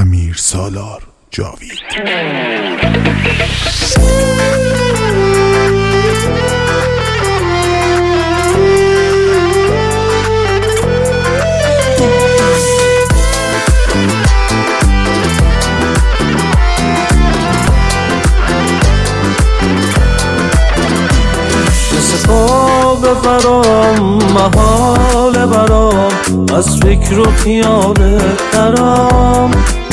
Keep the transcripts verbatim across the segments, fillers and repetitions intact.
امیر سالار جاوید. برام محال برام از فکر و خیالت درام،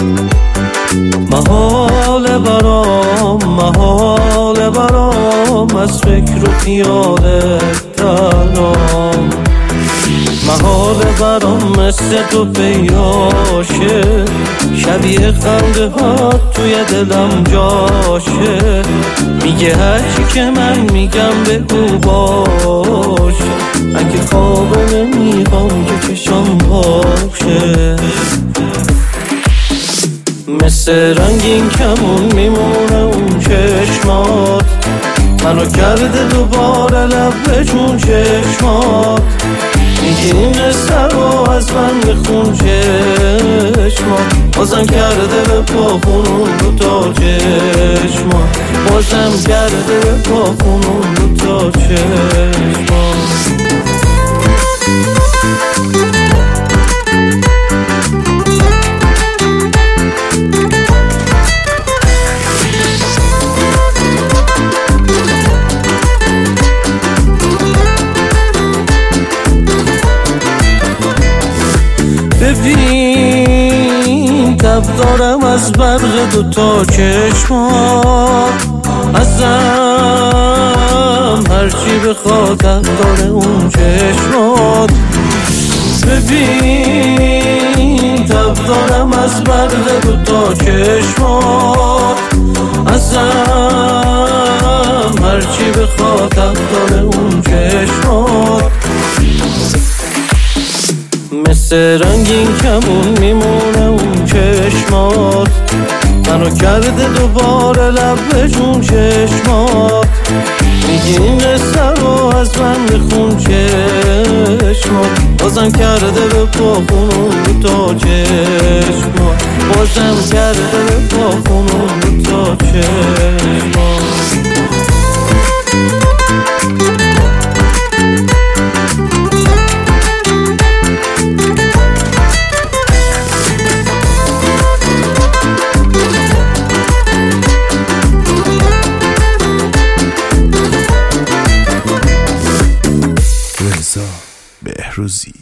محال برام محال برام از فکر و خیالت درام، محال برام مثل تو پیاشه، شبیه خنده ها توی دلم جاشه، میگه هرچی که من میگم بگو باشه، اگه خوابه نمیخوام که چشم باشه، مثل رنگین کمون میمونه اون چشمات، منو کرده دوباره لب به جون چشمات، میگی این قصه رو از من میخون چشمات، بازم کرده به پاخونون دو تا چشمات، بازم کرده به پاخونون دو تا چشمات. ببین تب دارم از برق دوتا چشمات، ازم هرچی بخواد تب داره اون چشمات، ببین تب دارم از برق دوتا چشمات، ازم هرچی بخواد تب داره اون چشمات، مثل رنگین کمون میمونه اون چشمات، منو کرده دوباره لب به جون چشمات، میگی این قصه رو از من میخون چشمات، بازم کرده به پاخونون دو تا چشمات، بازم کرده به پاخونون دو تا چشمات. بهروزی.